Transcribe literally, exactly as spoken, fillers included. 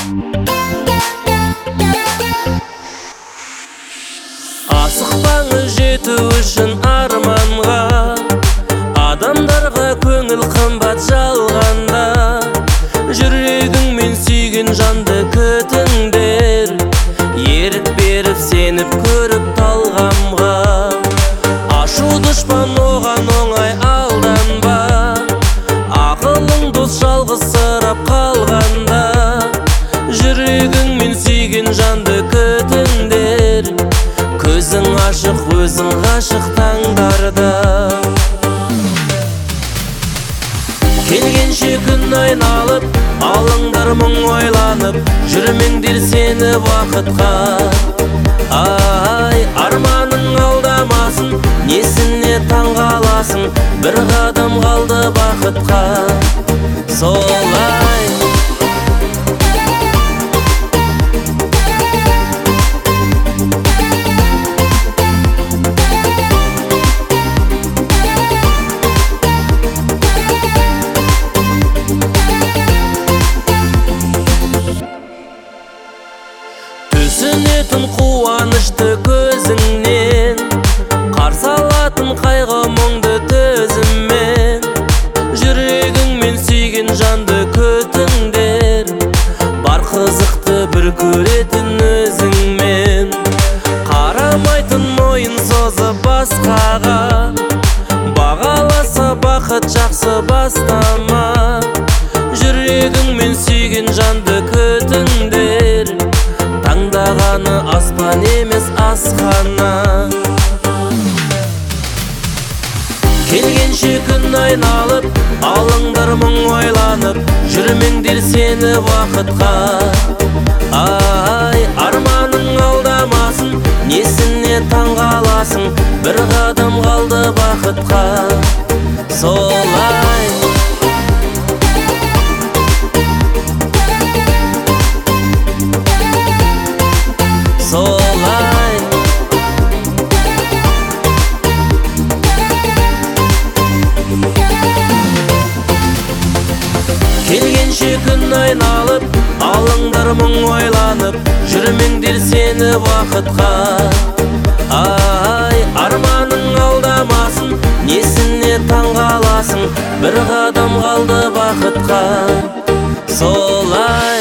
Асықпаңыз жету үшін арманға, адамдарға көңіл қымбат жалғанда. Жүрегіңмен сүйген жанды күтіңдер, ерік беріп сеніп көріп талғамға. Ашу дұшпан оған оңай алданба, ақылың дос жалғызсырап қалғанда. Жүрегіңмен сүйген жанды күтіңдер, көзің ашық өзің ғашық таңдарда. Келгенше күн айналып, алыңдар мұң ойланып, жүрмеңдер сені уақытқа. Ай, арманың алдамасын, несіне таңғаласың, бір қадам қалды бақытқа. Солай түсінетін қуанышты көзіңнен, қарсы алатын қайғы мұңды төзіммен. Жүрегіңмен сүйген жанды күтіңдер, бар қызықты бір көретін өзіңмен. Қарамайтын мойын созып басқаға, бағаласа бақыт жақсы бастама. Жүрегіңмен сүйген жанды күтіңдер, таңдағаны аспан емес асхана. Келгенше күн айналып, алыңдар мұң ойланып, жүрмеңдер сені уақытқа. Ай, арманың алдамасын, несіне таңғаласың, бір қадам қалды бақытқа. Солай Солай келгенше күн айналып, алыңдар мұң ойланып, жүрмеңдер сені уақытқа. Ай, арманың алдамасын, несіне таңғаласың, бір қадам қалды бақытқа. Солай